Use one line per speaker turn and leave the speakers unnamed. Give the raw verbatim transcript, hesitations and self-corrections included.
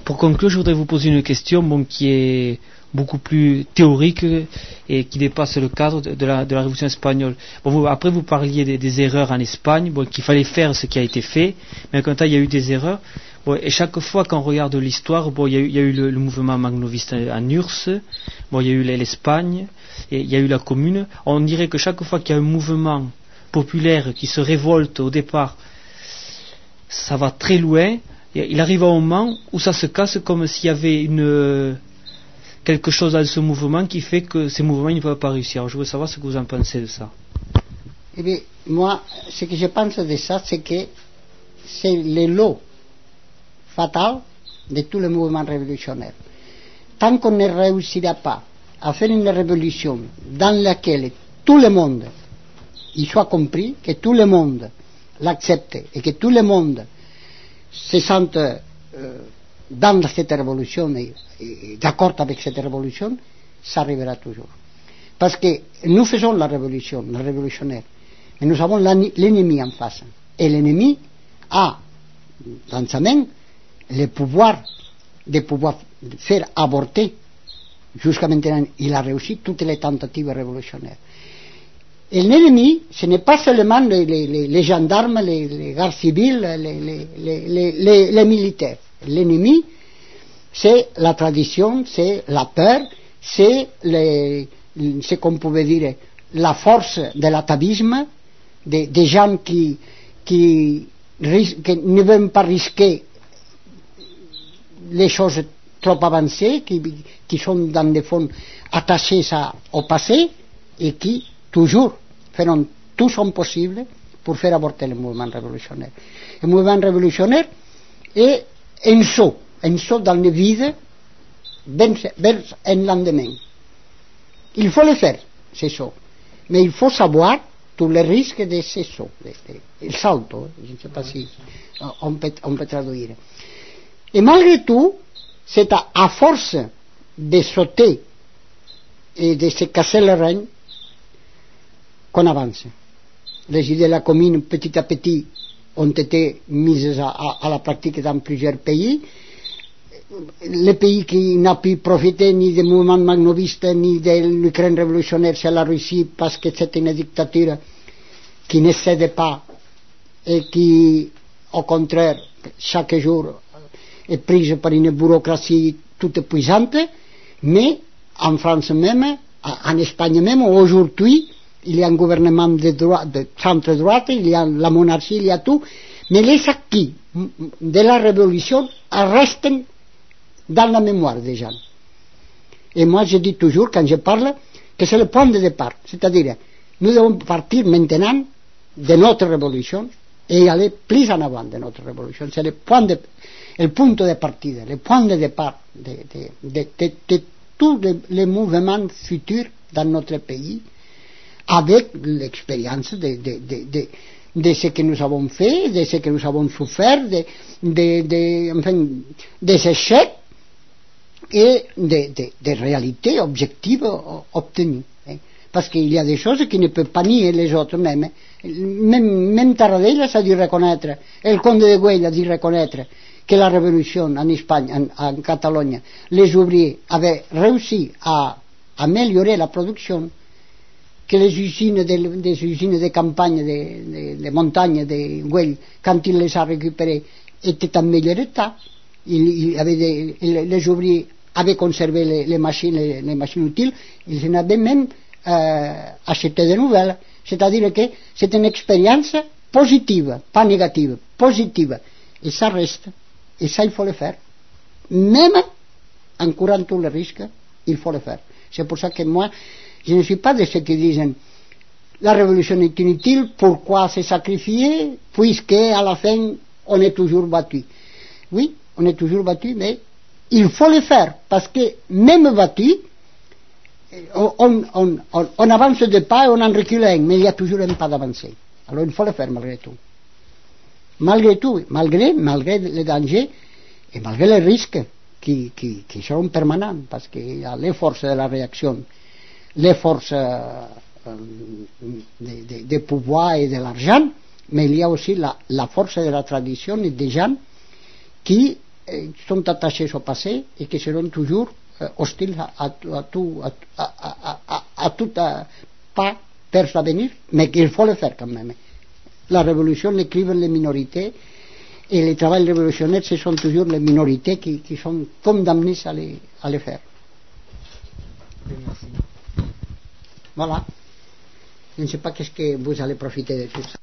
Pour conclure, je voudrais vous poser une question bon, qui est beaucoup plus théorique et qui dépasse le cadre de, de, la, de la Révolution espagnole. Bon, vous, après, vous parliez des, des erreurs en Espagne, bon, qu'il fallait faire ce qui a été fait, mais en même temps, il y a eu des erreurs. Bon, et chaque fois qu'on regarde l'histoire, bon, il y a eu, il y a eu le, le mouvement magnoviste en U R S S, bon, il y a eu l'Espagne, et il y a eu la Commune. On dirait que chaque fois qu'il y a un mouvement populaire qui se révolte au départ, ça va très loin. Il arrive un moment où ça se casse comme s'il y avait une, quelque chose dans ce mouvement qui fait que ces mouvements ne peuvent pas réussir. Alors, je veux savoir ce que vous en pensez de ça.
Eh bien, moi, ce que je pense de ça, c'est que c'est le lot fatal de tous les mouvements révolutionnaires. Tant qu'on ne réussira pas à faire une révolution dans laquelle tout le monde y soit compris, que tout le monde l'accepte et que tout le monde se sentent euh, dans cette révolution et, et d'accord avec cette révolution, ça arrivera toujours. Parce que nous faisons la révolution, les révolutionnaires, et nous avons l'ennemi en face. Et l'ennemi a dans sa main le pouvoir de pouvoir faire avorter. Jusqu'à maintenant, il a réussi toutes les tentatives révolutionnaires. Et l'ennemi, ce n'est pas seulement les, les, les gendarmes, les, les gardes civils, les, les, les, les, les militaires. L'ennemi, c'est la tradition, c'est la peur, c'est les, ce qu'on pouvait dire la force de l'atavisme, des, des gens qui, qui, qui ne veulent pas risquer les choses trop avancées, qui, qui sont dans le fond attachés à, au passé et qui toujours feront tout son possible pour faire avorter le mouvement révolutionnaire. Le mouvement révolutionnaire est un saut, un saut dans le vide vers un lendemain. Il faut le faire, ce saut, mais il faut savoir tous les risques de ce saut, le salto, je ne sais pas si on peut, on peut traduire. Et malgré tout, c'est à, à force de sauter et de se casser le rein qu'on avance. Les idées de la commune, petit à petit, ont été mises à, à, à la pratique dans plusieurs pays. Le pays qui n'a pu profiter ni du mouvement magnoviste ni de l'Ukraine révolutionnaire, c'est la Russie, parce que c'est une dictature qui ne cède pas et qui, au contraire, chaque jour est prise par une bureaucratie toute puissante. Mais en France même, en Espagne même, aujourd'hui, il y a un gouvernement de, droite, de centre-droite, il y a la monarchie, il y a tout, mais les acquis de la révolution restent dans la mémoire des gens. Et moi je dis toujours, quand je parle, que c'est le point de départ, c'est-à-dire nous devons partir maintenant de notre révolution et aller plus en avant de notre révolution. C'est le point de, le punto de partida, le point de départ de, de, de, de, de tous les, les mouvements futurs dans notre pays, avec l'expérience de, de, de, de, de ce que nous avons fait, de ce que nous avons souffert, de, de, de, enfin, des échecs et des de, de réalités objectives obtenues. Hein. Parce qu'il y a des choses qui ne peuvent pas nier les autres même. Même, même Tarradellas a dû reconnaître, el Comte de Güell a dû reconnaître que la révolution en Espagne, en, en Catalogne, les ouvriers avaient réussi à améliorer la production, que les usines de, des usines de campagne, de, de, de montagne de Güell, quand il les a récupérées, étaient en meilleur état. Il, il avait des, les ouvriers avaient conservé les, les machines, les, les machines utiles, ils en avaient même euh, acheté de nouvelles. C'est-à-dire que c'est une expérience positive, pas négative, positive. Et ça reste. Et ça, il faut le faire. Même en courant tous les risques, il faut le faire. C'est pour ça que moi, je ne suis pas de ceux qui disent la révolution est inutile, pourquoi se sacrifier, puisque à la fin, on est toujours battu. Oui, on est toujours battu, mais il faut le faire, parce que même battu, on, on, on, on avance de pas et on en recule un, mais il y a toujours un pas d'avancée. Alors il faut le faire malgré tout. Malgré tout, malgré, malgré les dangers et malgré les risques qui, qui, qui seront permanents, parce qu'il y a les forces de la réaction, les forces euh, de, de, de pouvoir et de l'argent, mais il y a aussi la, la force de la tradition et des gens qui euh, sont attachés au passé et qui seront toujours euh, hostiles à, à, à tout, à, à, à, à tout à, pas vers l'avenir, mais qu'il faut le faire quand même. La révolution l'écrivent les minorités et le travail révolutionnaire, ce sont toujours les minorités qui, qui sont condamnées à les, à les faire. Voilà. Je ne sais pas qu'est-ce que vous allez profiter de tout ça.